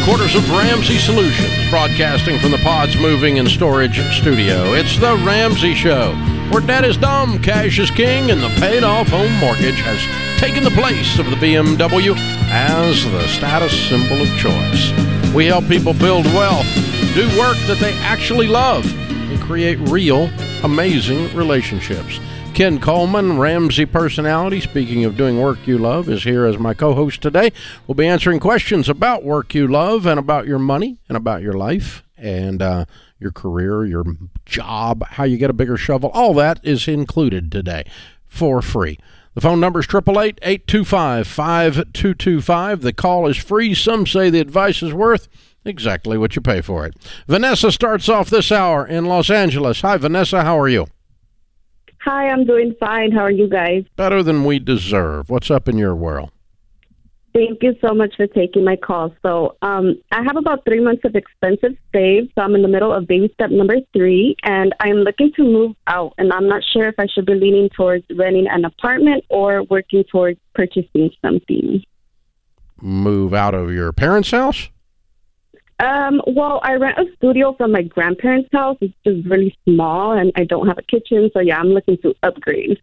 headquarters of Ramsey Solutions, broadcasting from the Pods Moving and Storage Studio. It's the Ramsey Show, where debt is dumb, cash is king, and the paid-off home mortgage has taken the place of the BMW as the status symbol of choice. We help people build wealth, do work that they actually love, and create real, amazing relationships. Ken Coleman, Ramsey personality, speaking of doing work you love, is here as my co-host today. We'll be answering questions about work you love and about your money and about your life and your career, your job, how you get a bigger shovel. All that is included today for free. The phone number is 888-825-5225. The call is free. Some say the advice is worth exactly what you pay for it. Vanessa starts off this hour in Los Angeles. Hi, Vanessa. How are you? Hi, I'm doing fine. How are you guys? Better than we deserve. What's up in your world? Thank you so much for taking my call. So I have about 3 months of expenses saved. So I'm in the middle of baby step number 3, and I'm looking to move out. And I'm not sure if I should be leaning towards renting an apartment or working towards purchasing something. Move out of your parents' house? Well, I rent a studio from my grandparents' house. It's just really small, and I don't have a kitchen. So, yeah, I'm looking to upgrade.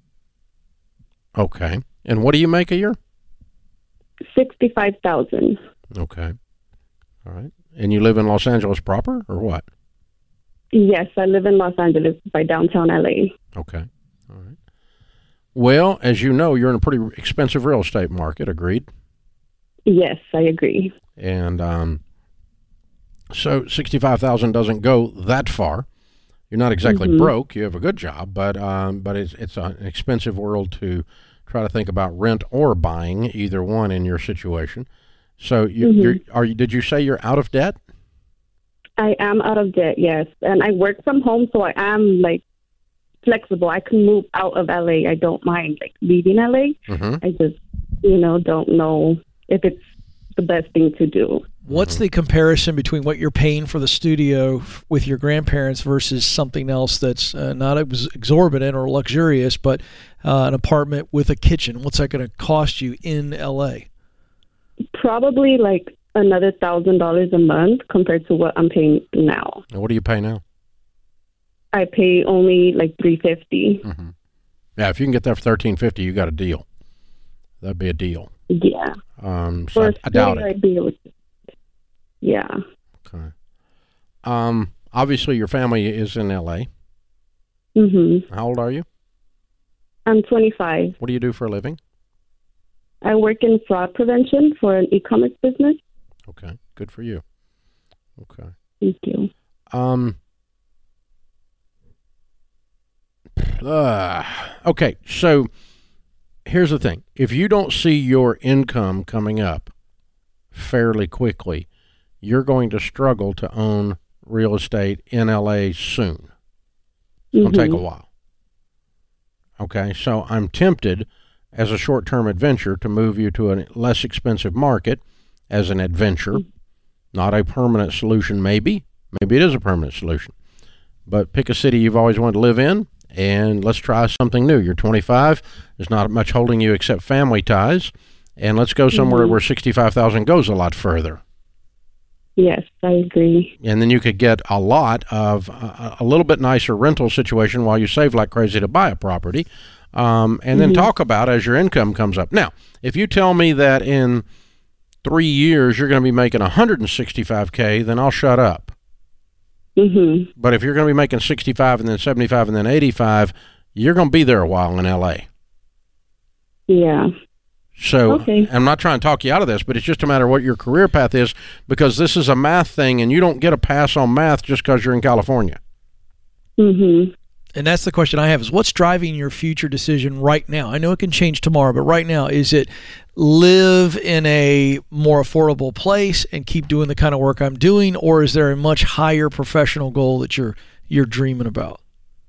Okay. And what do you make a year? $65,000. Okay. All right. And you live in Los Angeles proper, or what? Yes, I live in Los Angeles by downtown LA. Okay. All right. Well, as you know, you're in a pretty expensive real estate market. Agreed? Yes, I agree. And so $65,000 doesn't go that far. You're not exactly broke. You have a good job, but it's an expensive world to try to think about rent or buying, either one in your situation. So did you say you're out of debt? I am out of debt, yes. And I work from home, so I am flexible. I can move out of LA. I don't mind leaving LA. I just, don't know if it's the best thing to do. What's the comparison between what you're paying for the studio with your grandparents versus something else that's not exorbitant or luxurious, but an apartment with a kitchen? What's that going to cost you in LA? Probably another $1,000 a month compared to what I'm paying now. And what do you pay now? I pay only $350. Yeah, if you can get that for $1,350, you got a deal. That'd be a deal. Yeah. So I doubt it. I'd be able to. Yeah. Okay. Obviously, your family is in L.A. How old are you? I'm 25. What do you do for a living? I work in fraud prevention for an e-commerce business. Okay. Good for you. Okay. Thank you. Okay. So here's the thing. If you don't see your income coming up fairly quickly, you're going to struggle to own real estate in LA soon. It's going to take a while. Okay, so I'm tempted as a short-term adventure to move you to a less expensive market as an adventure, not a permanent solution maybe. Maybe it is a permanent solution. But pick a city you've always wanted to live in, and let's try something new. You're 25. There's not much holding you except family ties. And let's go somewhere where $65,000 goes a lot further. Yes, I agree. And then you could get a lot of a little bit nicer rental situation while you save like crazy to buy a property. And then talk about as your income comes up. Now, if you tell me that in 3 years you're going to be making $165K, then I'll shut up. But if you're going to be making 65 and then 75 and then 85, you're going to be there a while in LA. Yeah. So I'm not trying to talk you out of this, but it's just a matter of what your career path is, because this is a math thing, and you don't get a pass on math just because you're in California. And that's the question I have is, what's driving your future decision right now? I know it can change tomorrow, but right now, is it live in a more affordable place and keep doing the kind of work I'm doing, or is there a much higher professional goal that you're dreaming about?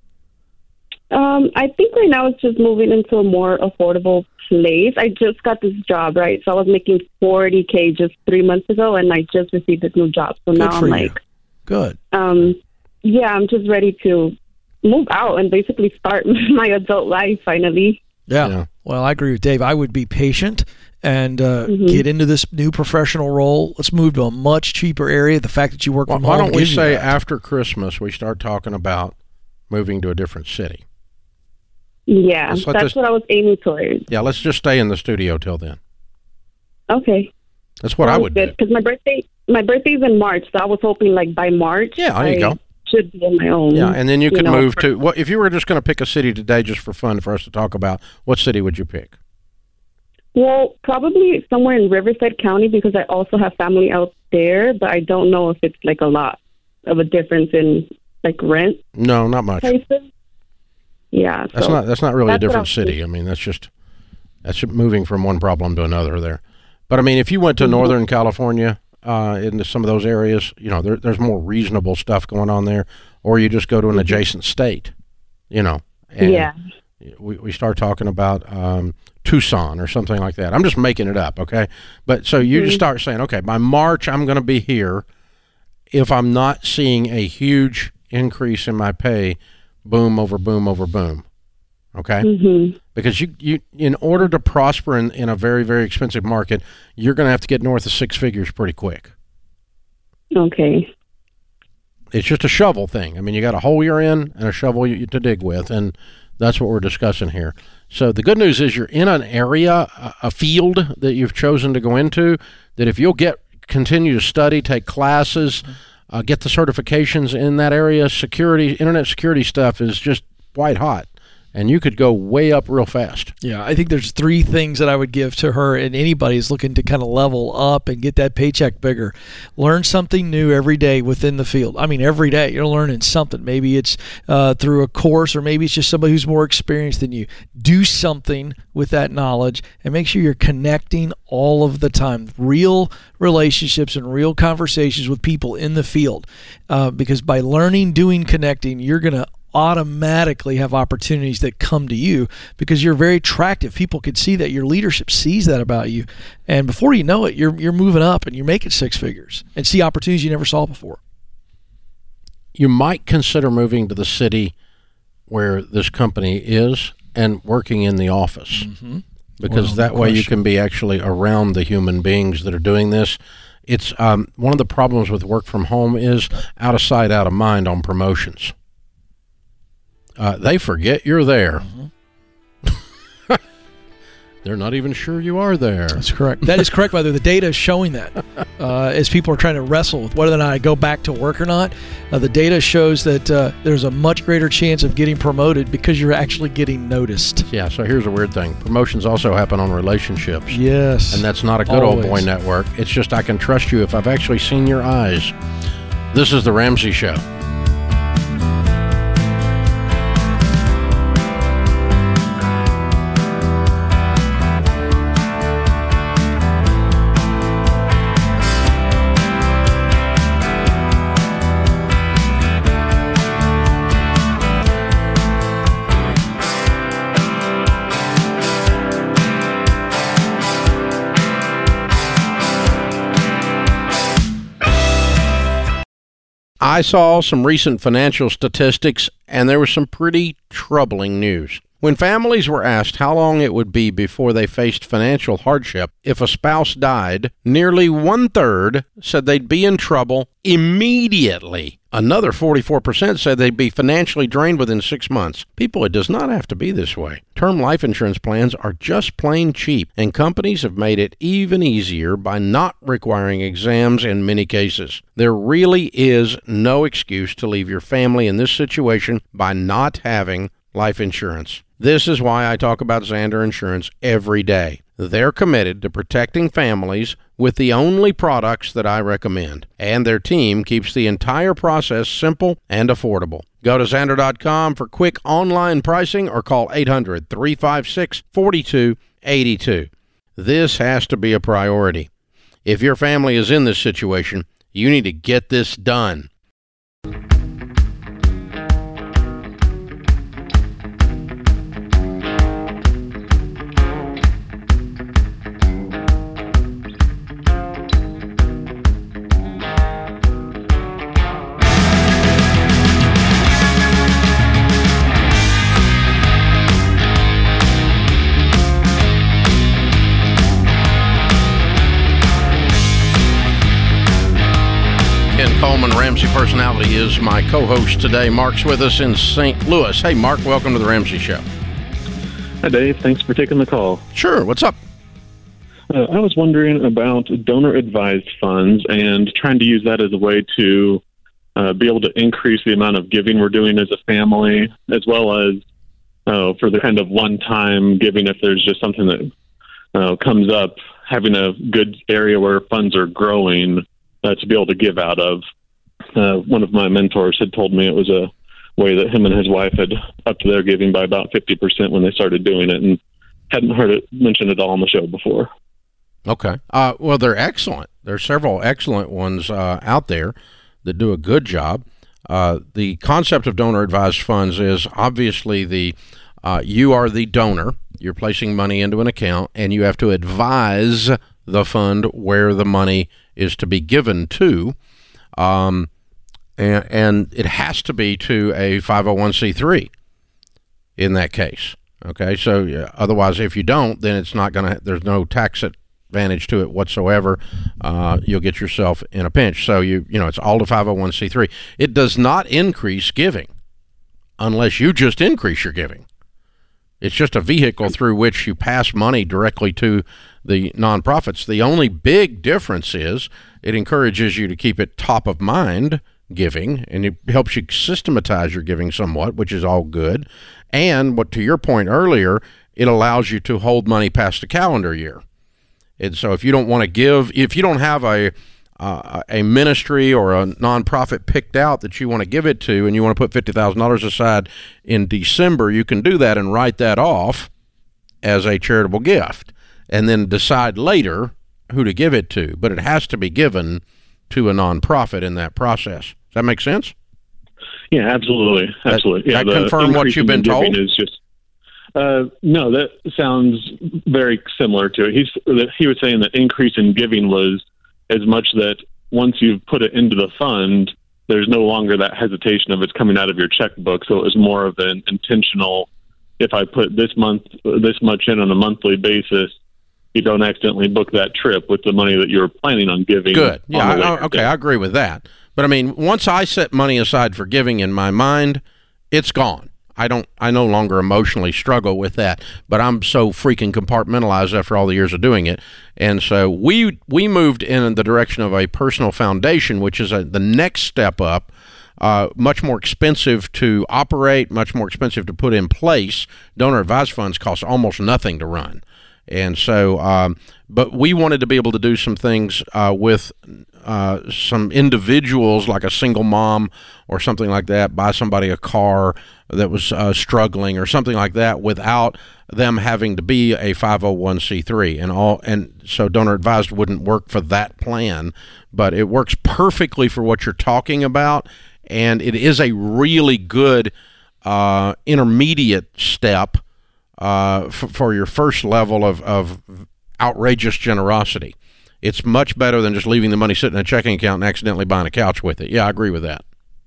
I think right now it's just moving into a more affordable place. I just got this job, right? So I was making $40K just 3 months ago, and I just received this new job. So now I'm like, good. Yeah, I'm just ready to move out and basically start my adult life finally. Yeah. Well, I agree with Dave. I would be patient and get into this new professional role. Let's move to a much cheaper area. The fact that you work from home. Why don't we say after Christmas we start talking about moving to a different city? Yeah, that's what I was aiming towards. Yeah, let's just stay in the studio till then. Okay. That's what I would do. Because my birthday's in March, so I was hoping like by March. Yeah, there you go. Should be on my own. Yeah, and then you could move to. Well, if you were just going to pick a city today, just for fun, for us to talk about, what city would you pick? Well, probably somewhere in Riverside County because I also have family out there, but I don't know if it's like a lot of a difference in like rent. No, not much. Prices. Yeah, that's not really a different city. I mean, that's moving from one problem to another there. But I mean, if you went to Northern California, into some of those areas, there's more reasonable stuff going on there, or you just go to an adjacent state, and we start talking about Tucson or something like that. I'm just making it up, okay? But so you just start saying, okay, by March I'm going to be here. If I'm not seeing a huge increase in my pay, boom over boom over boom, okay? Because you in order to prosper in a very, very expensive market, you're going to have to get north of six figures pretty quick. Okay. It's just a shovel thing. I mean, you got a hole you're in and a shovel to dig with, and that's what we're discussing here. So the good news is you're in an area, a field that you've chosen to go into, that if you'll continue to study, take classes, get the certifications in that area, internet security stuff is just white hot. And you could go way up real fast. Yeah, I think there's three things that I would give to her and anybody who's looking to kind of level up and get that paycheck bigger. Learn something new every day within the field. I mean, every day you're learning something. Maybe it's through a course, or maybe it's just somebody who's more experienced than you. Do something with that knowledge and make sure you're connecting all of the time. Real relationships and real conversations with people in the field. Because by learning, doing, connecting, you're going to automatically have opportunities that come to you because you're very attractive. People can see that. Your leadership sees that about you, and before you know it, you're moving up and you're making six figures and see opportunities you never saw before. You might consider moving to the city where this company is and working in the office, because that way you can be actually around the human beings that are doing this. It's one of the problems with work from home is out of sight, out of mind on promotions. They forget you're there. They're not even sure you are there. That's correct. That is correct, by the way. The data is showing that. As people are trying to wrestle with whether or not I go back to work or not, the data shows that there's a much greater chance of getting promoted because you're actually getting noticed. Yeah, so here's a weird thing. Promotions also happen on relationships. Yes. And that's not a good old boy network. It's just I can trust you if I've actually seen your eyes. This is The Ramsey Show. I saw some recent financial statistics, and there was some pretty troubling news. When families were asked how long it would be before they faced financial hardship if a spouse died, nearly one-third said they'd be in trouble immediately. Another 44% said they'd be financially drained within 6 months. People, it does not have to be this way. Term life insurance plans are just plain cheap, and companies have made it even easier by not requiring exams in many cases. There really is no excuse to leave your family in this situation by not having life insurance. This is why I talk about Zander Insurance every day. They're committed to protecting families with the only products that I recommend, and their team keeps the entire process simple and affordable. Go to Zander.com for quick online pricing or call 800-356-4282. This has to be a priority. If your family is in this situation, you need to get this done. Coleman, Ramsey Personality, is my co-host today. Mark's with us in St. Louis. Hey, Mark, welcome to the Ramsey Show. Hi, Dave. Thanks for taking the call. Sure. What's up? I was wondering about donor-advised funds and trying to use that as a way to be able to increase the amount of giving we're doing as a family, as well as for the kind of one-time giving if there's just something that comes up, having a good area where funds are growing to be able to give out of. One of my mentors had told me it was a way that him and his wife had upped their giving by about 50% when they started doing it, and hadn't heard it mentioned at all on the show before. Okay. Well, they're excellent. There's several excellent ones out there that do a good job. The concept of donor-advised funds is obviously you are the donor. You're placing money into an account, and you have to advise the fund where the money is to be given to, and it has to be to a 501c3 in that case. Okay, so otherwise, if you don't, then it's not going to. There's no tax advantage to it whatsoever. You'll get yourself in a pinch. So it's all to 501c3. It does not increase giving unless you just increase your giving. It's just a vehicle through which you pass money directly to the nonprofits. The only big difference is it encourages you to keep it top of mind giving, and it helps you systematize your giving somewhat, which is all good. And what, to your point earlier, it allows you to hold money past the calendar year. And so if you don't want to give, if you don't have a ministry or a nonprofit picked out that you want to give it to, and you want to put $50,000 aside in December, you can do that and write that off as a charitable gift, and then decide later who to give it to. But it has to be given to a nonprofit in that process. Does that make sense? Yeah, absolutely. Absolutely. That confirm what you've been told? Is just, no, that sounds very similar to it. He was saying that increase in giving was as much that once you've put it into the fund, there's no longer that hesitation of it's coming out of your checkbook. So it was more of an intentional, if I put this much in on a monthly basis, you don't accidentally book that trip with the money that you were planning on giving. Good. Yeah. Okay. I agree with that. But I mean, once I set money aside for giving in my mind, it's gone. I no longer emotionally struggle with that, but I'm so freaking compartmentalized after all the years of doing it. And so we moved in the direction of a personal foundation, which is the next step up, much more expensive to operate, much more expensive to put in place. Donor advised funds cost almost nothing to run. And so, but we wanted to be able to do some things with some individuals, like a single mom or something like that, buy somebody a car that was struggling or something like that, without them having to be a 501c3 and so donor advised wouldn't work for that plan, but it works perfectly for what you're talking about, and it is a really good intermediate step for your first level of outrageous generosity. It's much better than just leaving the money sitting in a checking account and accidentally buying a couch with it. Yeah, I agree with that.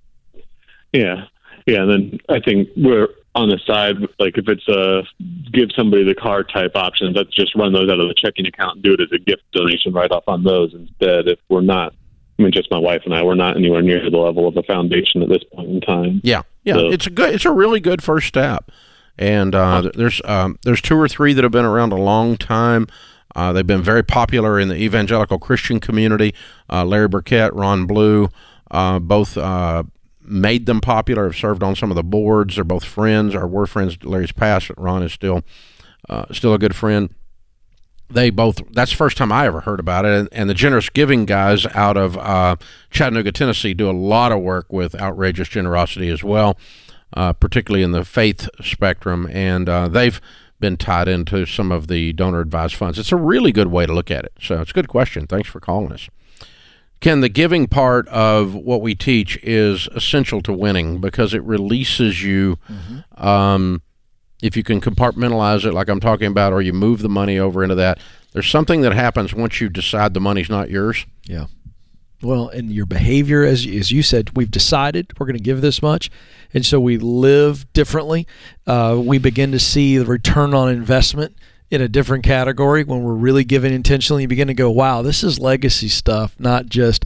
Yeah. And then I think we're on the side, like if it's a give somebody the car type option, let's just run those out of the checking account and do it as a gift donation right off on those instead. If we're not, just my wife and I, we're not anywhere near the level of a foundation at this point in time. Yeah. So, it's a really good first step. And there's 2 or 3 that have been around a long time. They've been very popular in the evangelical Christian community. Larry Burkett, Ron Blue, both made them popular, have served on some of the boards. They're both friends, or were friends. Larry's passed, but Ron is still a good friend. That's the first time I ever heard about it. And the Generous Giving guys out of Chattanooga, Tennessee, do a lot of work with outrageous generosity as well, particularly in the faith spectrum. And they've been tied into some of the donor-advised funds. It's a really good way to look at it. So it's a good question. Thanks for calling us. Ken, the giving part of what we teach is essential to winning because it releases you. If you can compartmentalize it like I'm talking about, or you move the money over into that, there's something that happens once you decide the money's not yours. Yeah. Well, and your behavior, as you said, we've decided we're going to give this much, and so we live differently. We begin to see the return on investment in a different category when we're really giving intentionally. You begin to go, wow, this is legacy stuff, not just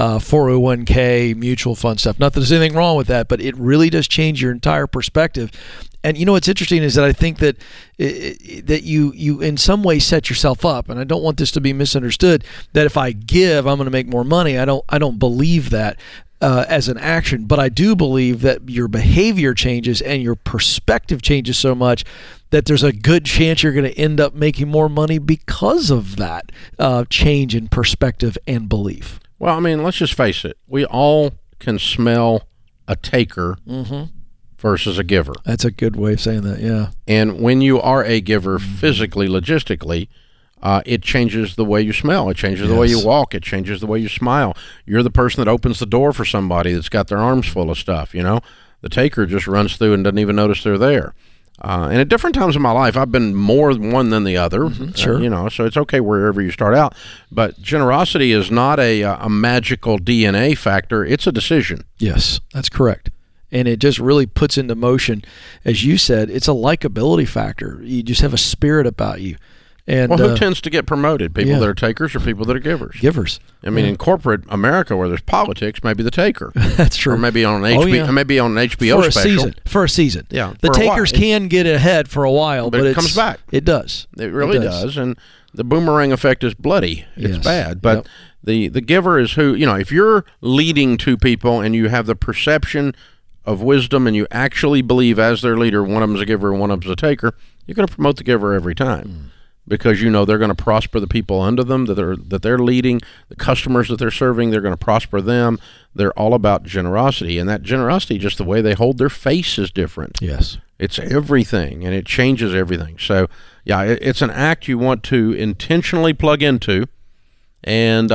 401k, mutual fund stuff. Not that there's anything wrong with that, but it really does change your entire perspective. And what's interesting is that I think that that you in some way set yourself up, and I don't want this to be misunderstood, that if I give, I'm going to make more money. I don't believe that as an action, but I do believe that your behavior changes and your perspective changes so much that there's a good chance you're going to end up making more money because of that change in perspective and belief. Well, I mean, let's just face it. We all can smell a taker versus a giver. That's a good way of saying that, yeah. And when you are a giver physically, logistically, it changes the way you smell. It changes the way you walk. It changes the way you smile. You're the person that opens the door for somebody that's got their arms full of stuff, The taker just runs through and doesn't even notice they're there. And at different times in my life, I've been more one than the other, sure. So it's okay wherever you start out. But generosity is not a magical DNA factor. It's a decision. Yes, that's correct. And it just really puts into motion, as you said, it's a likability factor. You just have a spirit about you. And who tends to get promoted? People that are takers or people that are givers? Givers. I mean, in corporate America, where there's politics, maybe the taker. That's true. Or maybe on an HBO special. For a season. Yeah. The takers can get ahead for a while, but it comes back. It does. It really does. And the boomerang effect is bloody. It's bad. But the giver is who, if you're leading two people and you have the perception of wisdom and you actually believe as their leader, one of them's a giver and one of them's a taker, you're going to promote the giver every time. Because they're going to prosper the people under them that they're leading, the customers that they're serving, they're going to prosper them. They're all about generosity, and that generosity, just the way they hold their face, is different. Yes, it's everything, and it changes everything. So, it's an act you want to intentionally plug into, and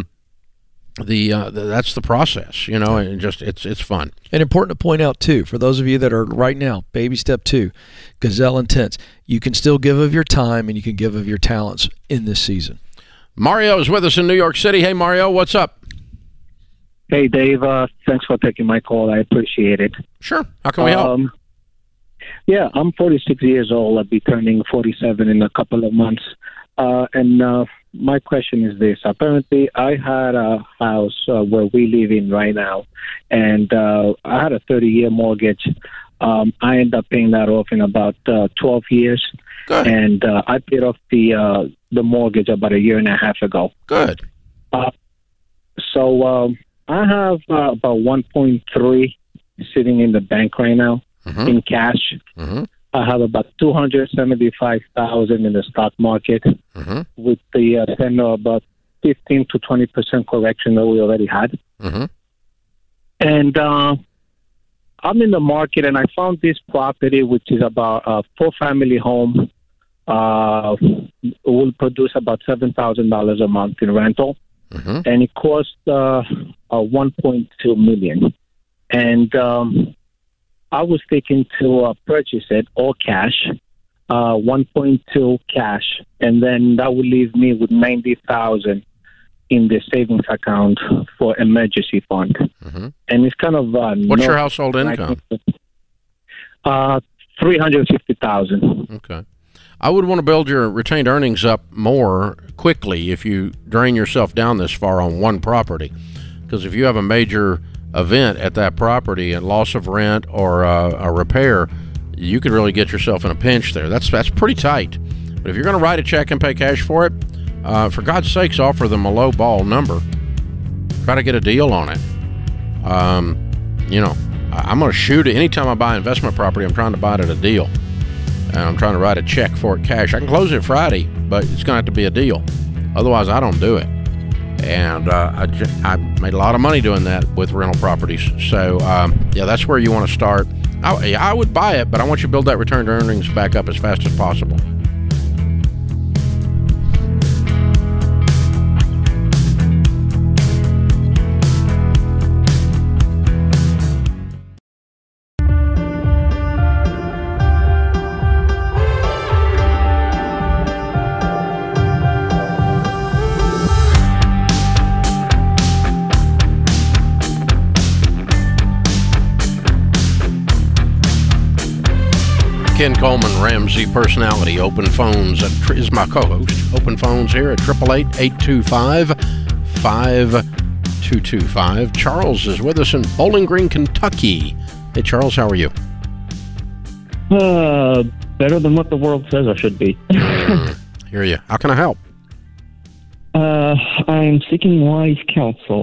that's the process, and just it's fun. And important to point out too, for those of you that are right now, baby step 2, Gazelle Intense, you can still give of your time and you can give of your talents in this season. Mario is with us in New York City. Hey, Mario, what's up? Hey, Dave. Thanks for taking my call. I appreciate it. Sure. How can we help? Yeah, I'm 46 years old. I'll be turning 47 in a couple of months. And my question is this. Apparently, I had a house where we live in right now, and I had a 30-year mortgage. I ended up paying that off in about 12 years. Good. And I paid off the mortgage about a year and a half ago. Good. So I have about 1.3 sitting in the bank right now in cash. I have about $275,000 in the stock market with the about 15 to 20% correction that we already had. And I'm in the market, and I found this property, which is about a 4-family home. It will produce about $7,000 a month in rental, and it cost $1.2 million. And I was thinking to purchase it all cash, 1.2 cash, and then that would leave me with $90,000 in the savings account for emergency fund. And it's kind of what's your household income? $350,000. Okay. I would want to build your retained earnings up more quickly if you drain yourself down this far on one property, because if you have a major event at that property and loss of rent or a repair, you could really get yourself in a pinch there. That's pretty tight. But if you're going to write a check and pay cash for it, for God's sakes, offer them a low ball number. Try to get a deal on it. I'm going to shoot it. Anytime I buy investment property, I'm trying to buy it at a deal. And I'm trying to write a check for it cash. I can close it Friday, but it's going to have to be a deal. Otherwise, I don't do it. And I made a lot of money doing that with rental properties. So, that's where you want to start. I would buy it, but I want you to build that returned earnings back up as fast as possible. Ken Coleman, Ramsey personality. Open Phones is my co-host. Open Phones here at 888-825-5225. Charles is with us in Bowling Green, Kentucky. Hey, Charles, how are you? Better than what the world says I should be. Hear you. How can I help? I'm seeking wise counsel.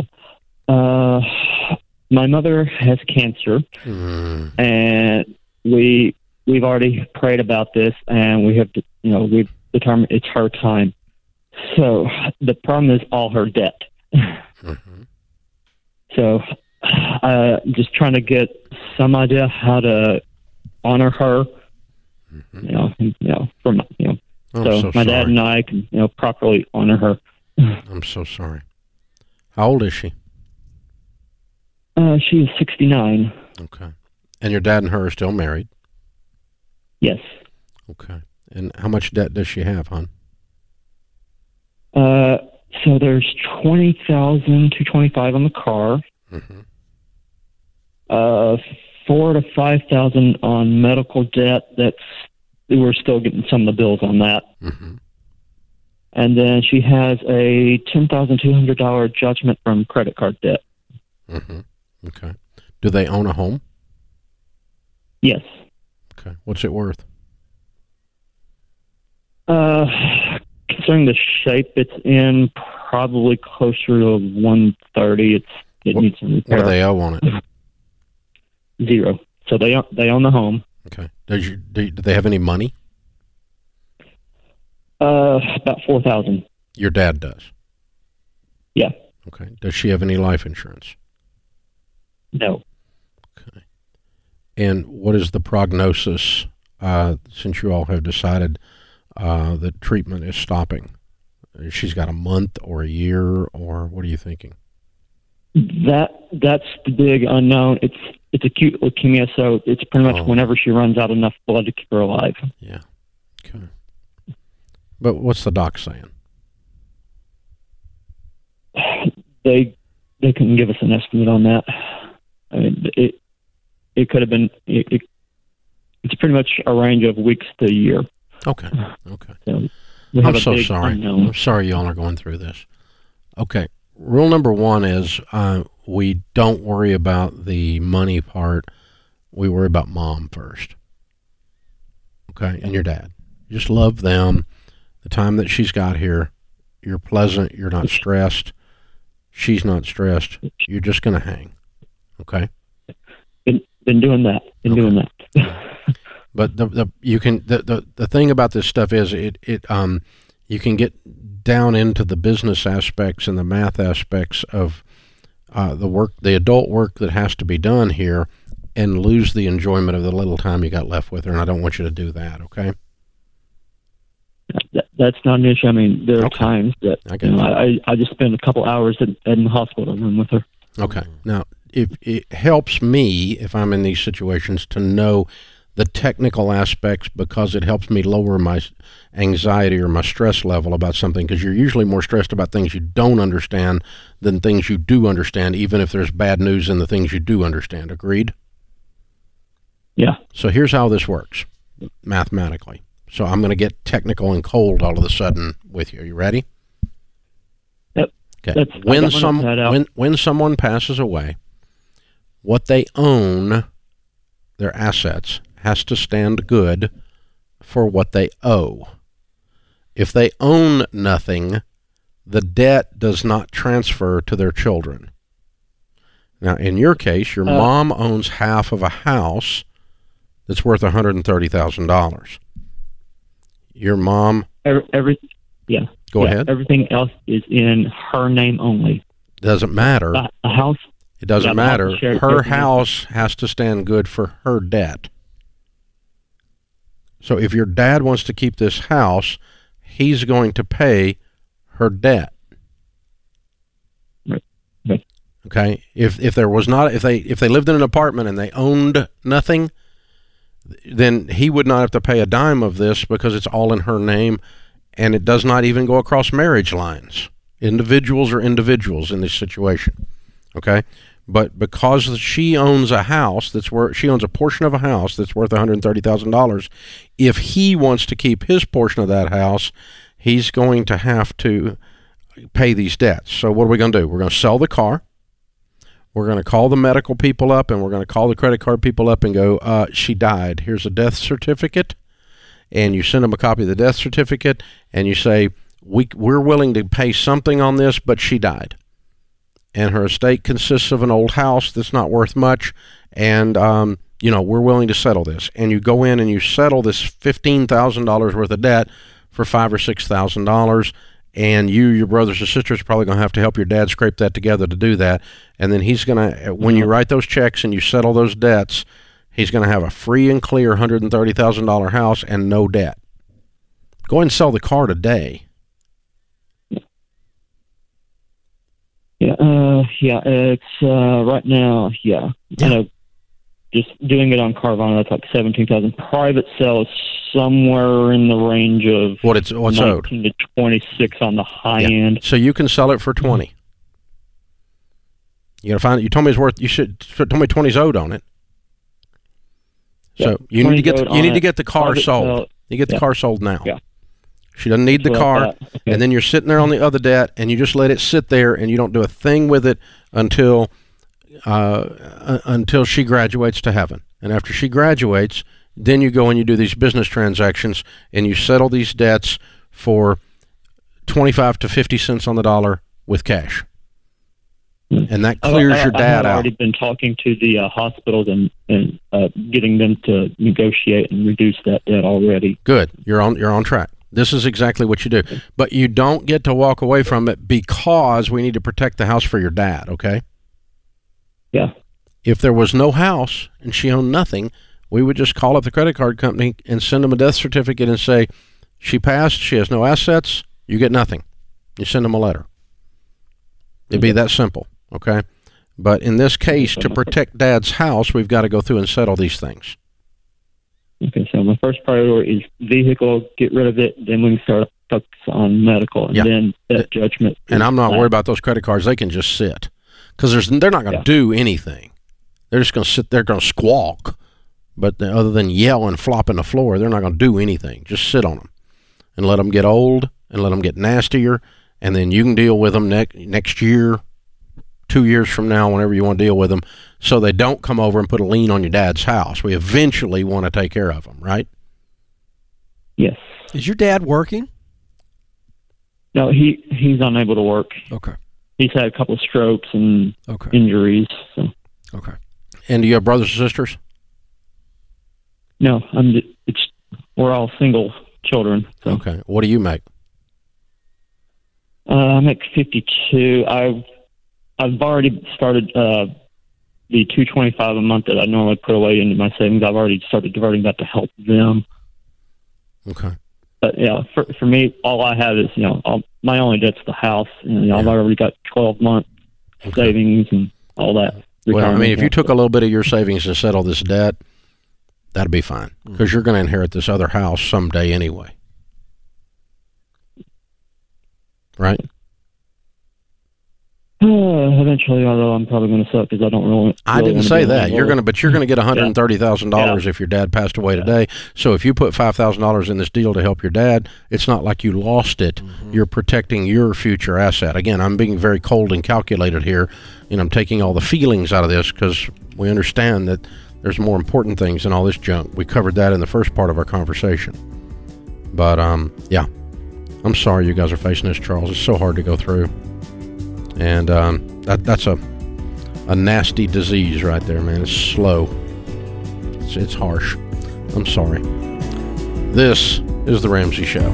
My mother has cancer, and we've already prayed about this, and we've determined it's her time. So the problem is all her debt. So just trying to get some idea how to honor her. So my dad and I can properly honor her. I'm so sorry. How old is she? She's 69. Okay. And your dad and her are still married? Yes. Okay. And how much debt does she have, hon? So there's $20,000 to $25,000 on the car. $4,000 to $5,000 on medical debt. We're still getting some of the bills on that. And then she has a $10,200 judgment from credit card debt. Okay. Do they own a home? Yes. Okay. What's it worth? Considering the shape it's in, probably closer to 130. It needs some repair. What do they owe on it? Zero. So they own the home. Okay. Do they have any money? About $4,000. Your dad does? Yeah. Okay. Does she have any life insurance? No. Okay. And what is the prognosis, since you all have decided that treatment is stopping? She's got a month or a year, or what are you thinking? That's the big unknown. It's acute leukemia, so it's pretty much whenever she runs out enough blood to keep her alive. Yeah. Okay. But what's the doc saying? They couldn't give us an estimate on that. I mean, it could have been. It's pretty much a range of weeks to a year. Okay. So I'm so sorry. I'm sorry y'all are going through this. Okay. Rule number one is we don't worry about the money part. We worry about mom first. Okay? And your dad. Just love them. The time that she's got here, you're pleasant. You're not stressed. She's not stressed. You're just going to hang. Okay? Been doing that. Doing that. But the thing about this stuff is you can get down into the business aspects and the math aspects of the adult work that has to be done here, and lose the enjoyment of the little time you got left with her. And I don't want you to do that. Okay. That's not an issue. I mean, there are times that I just spend a couple hours in the hospital room with her. Okay. Now, if it helps me, if I'm in these situations, to know the technical aspects, because it helps me lower my anxiety or my stress level about something, because you're usually more stressed about things you don't understand than things you do understand, even if there's bad news in the things you do understand. Agreed? Yeah. So here's how this works mathematically. So I'm going to get technical and cold all of a sudden with you. Are you ready? Yep. Okay. When someone passes away, what they own, their assets, has to stand good for what they owe. If they own nothing, the debt does not transfer to their children. Now, in your case, your mom owns half of a house that's worth $130,000. Your mom... Go ahead. Everything else is in her name only. Doesn't matter. A house... It doesn't matter. Her house has to stand good for her debt. So if your dad wants to keep this house, he's going to pay her debt. Right. Okay? If there was not, if they lived in an apartment and they owned nothing, then he would not have to pay a dime of this, because it's all in her name, and it does not even go across marriage lines. Individuals are individuals in this situation. Okay? But because she owns a house she owns a portion of a house that's worth $130,000, if he wants to keep his portion of that house, he's going to have to pay these debts. So what are we going to do? We're going to sell the car. We're going to call the medical people up, and we're going to call the credit card people up and go, she died. Here's a death certificate. And you send them a copy of the death certificate, and you say, we're willing to pay something on this, but she died. And her estate consists of an old house that's not worth much, and we're willing to settle this. And you go in and you settle this $15,000 worth of debt for $5,000 or $6,000, and your brothers and sisters are probably going to have to help your dad scrape that together to do that. And then he's going to, when you write those checks and you settle those debts, he's going to have a free and clear $130,000 house and no debt. Go ahead and sell the car today. It's right now. Yeah, I know. Just doing it on Carvana, that's like $17,000. Private sale is somewhere in the range of what's 19 owed to 26 on the high end. So you can sell it for 20. You gotta find it. You told me it's worth. You told me 20's owed on it. So you need to get the car sold. You get the car sold now. Yeah. She doesn't need the car, and then you're sitting there on the other debt, and you just let it sit there, and you don't do a thing with it until she graduates to heaven. And after she graduates, then you go and you do these business transactions, and you settle these debts for 25 to 50 cents on the dollar with cash. And that clears your dad out. I've already been talking to the hospitals and getting them to negotiate and reduce that debt already. Good. You're on track. This is exactly what you do. But you don't get to walk away from it because we need to protect the house for your dad, okay? Yeah. If there was no house and she owned nothing, we would just call up the credit card company and send them a death certificate and say, she passed, she has no assets, you get nothing. You send them a letter. It'd be that simple, okay? But in this case, to protect Dad's house, we've got to go through and settle these things. Okay, so my first priority is vehicle, get rid of it, then we can start focus on medical, and then that judgment. And I'm not worried about those credit cards. They can just sit because they're not going to do anything. They're just going to sit there, going to squawk. But other than yell and flop on the floor, they're not going to do anything. Just sit on them and let them get old and let them get nastier, and then you can deal with them next year, 2 years from now, whenever you want to deal with them, so they don't come over and put a lien on your dad's house. We eventually want to take care of them, right? Yes. Is your dad working? No, he's unable to work. Okay. He's had a couple of strokes and injuries. So. Okay. And do you have brothers and sisters? No, we're all single children. So. Okay. What do you make? I make 52. I've already started the $225 a month that I normally put away into my savings. I've already started diverting that to help them. Okay. But for me, all I have is my only debt's the house, and I've already got 12 months savings and all that. Well, I mean, if you took a little bit of your savings to settle this debt, that'd be fine because you're going to inherit this other house someday anyway, right? Eventually, although I'm probably going to suck because I don't really. I didn't say that. You're going to get $130,000 if your dad passed away today. So if you put $5,000 in this deal to help your dad, it's not like you lost it. Mm-hmm. You're protecting your future asset. Again, I'm being very cold and calculated here, and I'm taking all the feelings out of this because we understand that there's more important things than all this junk. We covered that in the first part of our conversation. But I'm sorry you guys are facing this, Charles. It's so hard to go through. And that's a nasty disease right there, man. It's slow. It's harsh. I'm sorry. This is The Ramsey Show.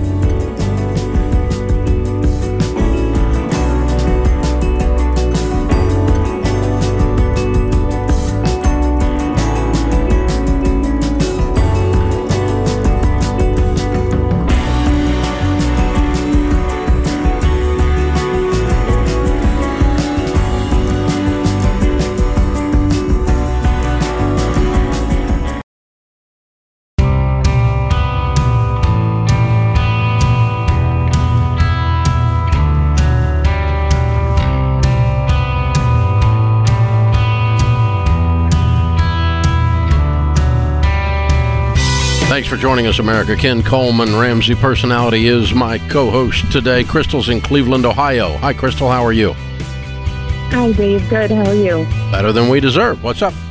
Thanks for joining us, America. Ken Coleman, Ramsey Personality, is my co-host today. Crystal's in Cleveland, Ohio. Hi, Crystal. How are you? Hi, Dave. Good. How are you? Better than we deserve. What's up?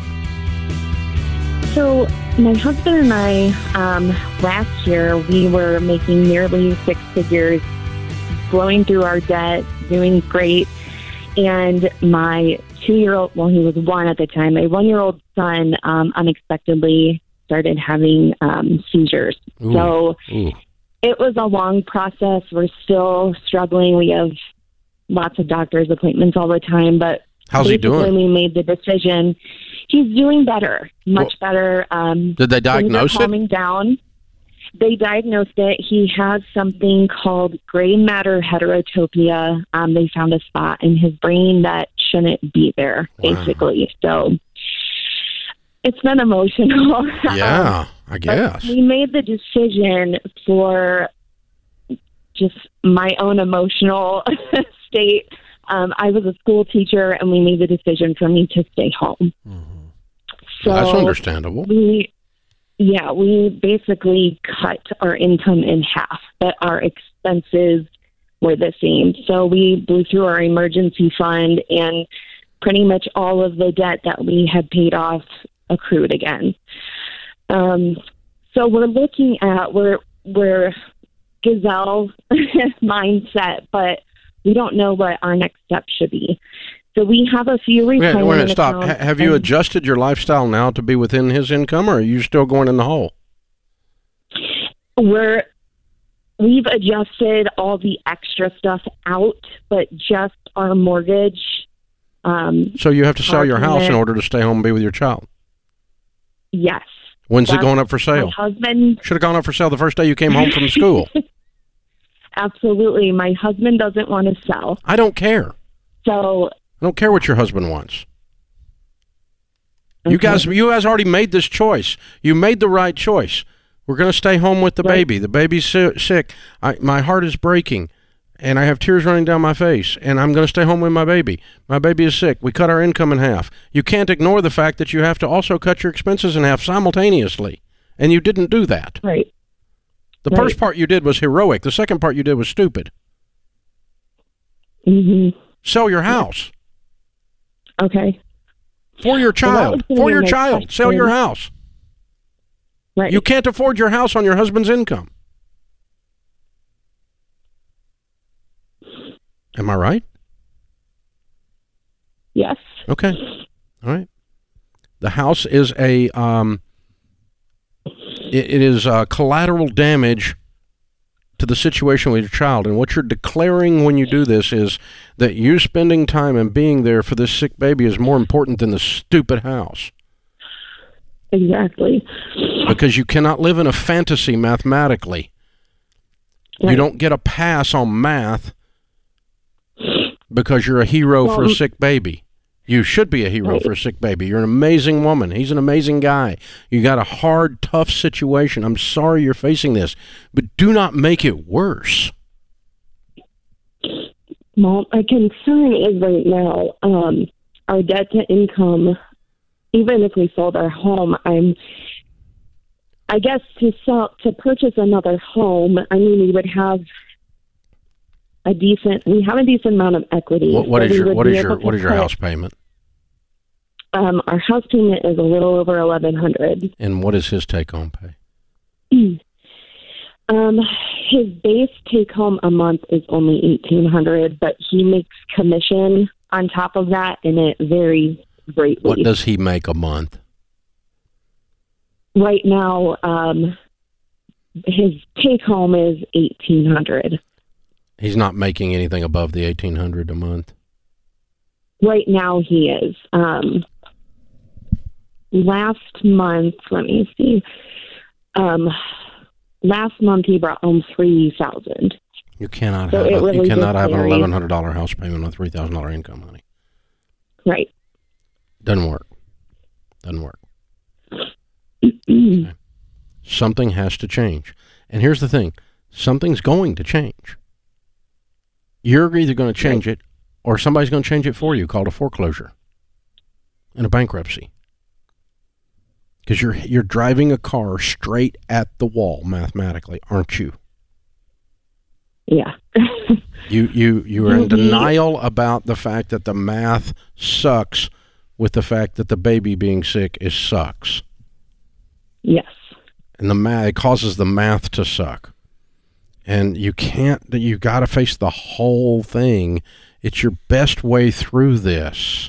So my husband and I, last year, we were making nearly six figures, blowing through our debt, doing great. And my 2-year-old, well, he was one at the time, my 1-year-old son unexpectedly started having seizures. So it was a long process. We're still struggling. We have lots of doctor's appointments all the time, but how's he doing? We made the decision. He's doing better, much better. Did they diagnose it? Calming down. They diagnosed it. He has something called gray matter heterotopia. They found a spot in his brain that shouldn't be there, basically. So it's been emotional. Yeah, I guess. We made the decision for just my own emotional state. I was a school teacher, and we made the decision for me to stay home. Mm-hmm. So that's understandable. We basically cut our income in half, but our expenses were the same. So we blew through our emergency fund, and pretty much all of the debt that we had paid off accrued again. So we're looking at we're gazelle mindset, but we don't know what our next step should be. So we have a few retirement Wait a minute, stop. accounts. Have you adjusted your lifestyle now to be within his income, or are you still going in the hole? We've adjusted all the extra stuff out, but just our mortgage. So you have to sell your house in order to stay home and be with your child? Yes. When's it going up for sale? My husband should have gone up for sale the first day you came home from school. Absolutely. My husband doesn't want to sell. I don't care. So I don't care what your husband wants. Okay. You guys already made this choice. You made the right choice. We're going to stay home with the baby. The baby's sick. My heart is breaking, and I have tears running down my face, and I'm going to stay home with my baby. My baby is sick. We cut our income in half. You can't ignore the fact that you have to also cut your expenses in half simultaneously, and you didn't do that. Right. The first part you did was heroic. The second part you did was stupid. Mm-hmm. Sell your house. Okay. For your child. For your child. Sell your house. Right. You can't afford your house on your husband's income. Am I right? Yes. Okay. All right. The house is a it is collateral damage to the situation with your child, and what you're declaring when you do this is that you spending time and being there for this sick baby is more important than the stupid house. Exactly. Because you cannot live in a fantasy mathematically. Right. You don't get a pass on math because you're a hero for a sick baby. You should be a hero for a sick baby. You're an amazing woman. He's an amazing guy. You got a hard, tough situation. I'm sorry you're facing this, but do not make it worse. Well, my concern is right now, our debt to income, even if we sold our home, I guess to purchase another home, I mean, we would have a decent amount of equity. What is your house payment? Our house payment is a little over $1,100. And what is his take-home pay? His base take-home a month is only $1,800, but he makes commission on top of that, and it varies greatly. What does he make a month? Right now, his take-home is $1,800. He's not making anything above the $1,800 a month. Right now, he is. Last month, let me see. Last month, he brought home $3,000. You cannot have an $1,100 house payment on $3,000 income, honey. Right. Doesn't work. Okay. Something has to change. And here's the thing. Something's going to change. You're either going to change it or somebody's going to change it for you, called a foreclosure and a bankruptcy. Because you're driving a car straight at the wall mathematically, aren't you? Yeah. You are in denial about the fact that the math sucks with the fact that the baby being sick sucks. Yes. And it causes the math to suck. And you got to face the whole thing. It's your best way through this.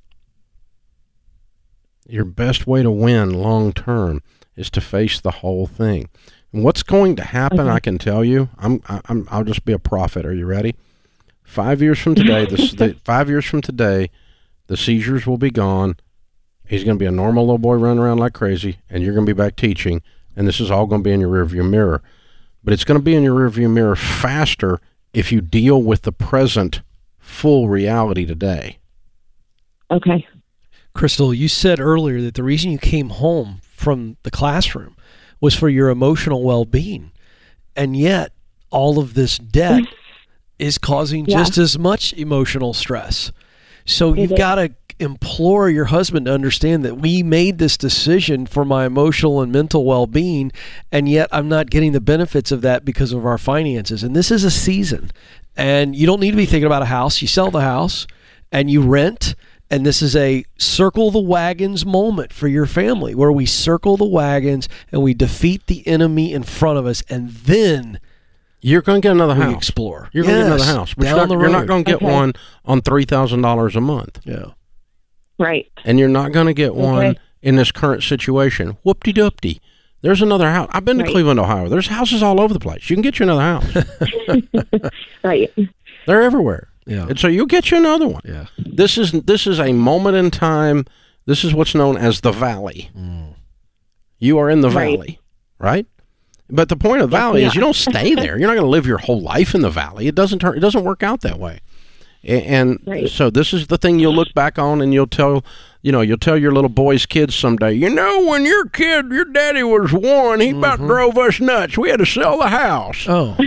Your best way to win long term is to face the whole thing. And what's going to happen, I can tell you. I'll just be a prophet. Are you ready? 5 years from today, 5 years from today, the seizures will be gone. He's going to be a normal little boy running around like crazy, and you're going to be back teaching, and this is all going to be in your rearview mirror. But it's going to be in your rearview mirror faster if you deal with the present full reality today. Okay. Crystal, you said earlier that the reason you came home from the classroom was for your emotional well-being. And yet, all of this debt is causing just as much emotional stress. So you've got to implore your husband to understand that we made this decision for my emotional and mental well-being, and yet I'm not getting the benefits of that because of our finances. And this is a season. And you don't need to be thinking about a house. You sell the house and you rent. And this is a circle the wagons moment for your family, where we circle the wagons and we defeat the enemy in front of us, and then you're going to get another house. Explore. You're going to get another house. But you're not going to get one on $3,000 a month. Yeah. Right. And you're not going to get one in this current situation. Whoop-de-doop-de. There's another house. I've been to Cleveland, Ohio. There's houses all over the place. You can get you another house. Right. They're everywhere. Yeah. And so you'll get you another one. Yeah. This is a moment in time. This is what's known as the valley. You are in the valley, right? But the point of the valley is you don't stay there. You're not going to live your whole life in the valley. It doesn't work out that way. And so this is the thing you'll look back on, and you'll tell your little boy's kids someday, when your daddy was 1, he about drove us nuts. We had to sell the house. Oh.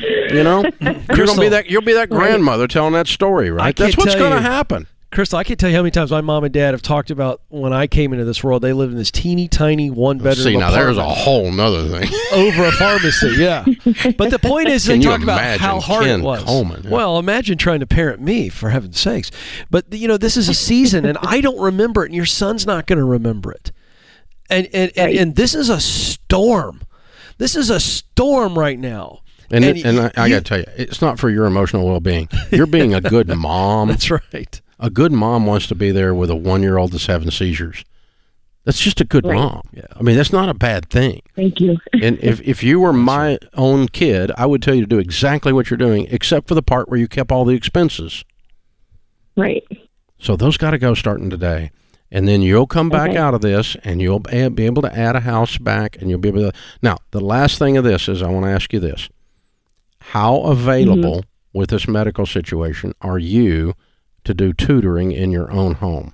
You'll be that grandmother telling that story, right? That's what's going to happen. Crystal, I can't tell you how many times my mom and dad have talked about when I came into this world. They lived in this teeny tiny one-bedroom apartment. Now there's a whole nother thing. Over a pharmacy, yeah. But the point is, they talked about how hard Ken it was. Coleman, Well, imagine trying to parent me, for heaven's sakes. But this is a season, and I don't remember it, and your son's not going to remember it. And this is a storm. This is a storm right now. And I got to tell you, it's not for your emotional well-being. You're being a good mom. That's right. A good mom wants to be there with a 1-year-old that's having seizures. That's just a good mom. Yeah. I mean, that's not a bad thing. Thank you. And if you were my own kid, I would tell you to do exactly what you're doing, except for the part where you kept all the expenses. Right. So those got to go starting today. And then you'll come back out of this, and you'll be able to add a house back, and you'll be able to... Now, the last thing of this is I want to ask you this. How available with this medical situation are you to do tutoring in your own home?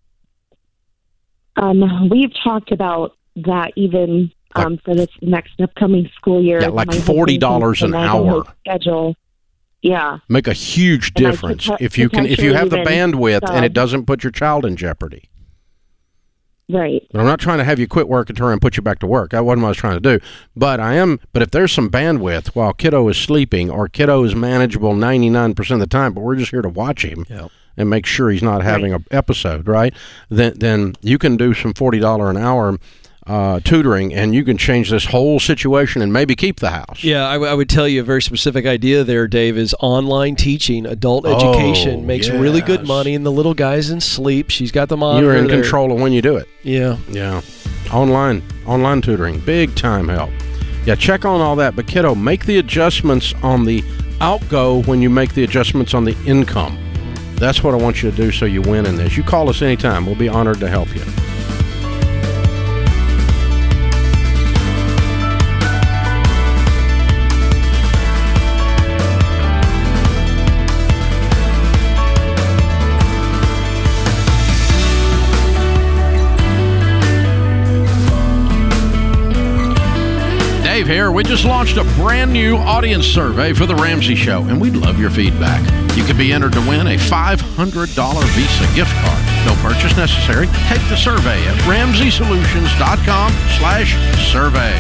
We've talked about that even for this next upcoming school year. Yeah, like $40 an hour. Schedule. Yeah. Make a huge difference if you have the bandwidth and it doesn't put your child in jeopardy. Right. But I'm not trying to have you quit work and turn around and put you back to work. That wasn't what I was trying to do. But if there's some bandwidth while kiddo is sleeping, or kiddo is manageable 99% of the time, but we're just here to watch him and make sure he's not having an episode, right? Then you can do some $40 an hour tutoring, and you can change this whole situation and maybe keep the house. Yeah, I would tell you a very specific idea there, Dave, is online teaching, adult education makes really good money, and the little guy's in sleep. She's got the monitor. You're in control of when you do it. Yeah. Yeah. Online tutoring, big time help. Yeah, check on all that. But kiddo, make the adjustments on the outgo when you make the adjustments on the income. That's what I want you to do so you win in this. You call us anytime. We'll be honored to help you. Dave here. We just launched a brand new audience survey for The Ramsey Show, and we'd love your feedback. You could be entered to win a $500 Visa gift card. No purchase necessary. Take the survey at RamseySolutions.com/survey.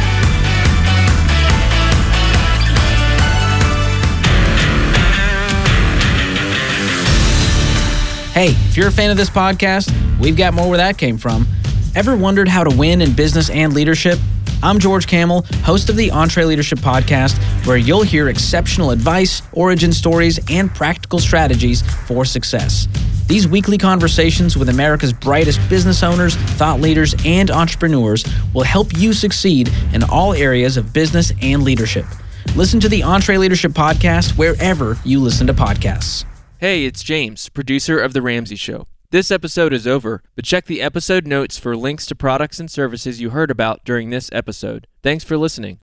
Hey, if you're a fan of this podcast, we've got more where that came from. Ever wondered how to win in business and leadership? I'm George Kamel, host of the EntreLeadership Podcast, where you'll hear exceptional advice, origin stories, and practical strategies for success. These weekly conversations with America's brightest business owners, thought leaders, and entrepreneurs will help you succeed in all areas of business and leadership. Listen to the EntreLeadership Podcast wherever you listen to podcasts. Hey, it's James, producer of The Ramsey Show. This episode is over, but check the episode notes for links to products and services you heard about during this episode. Thanks for listening.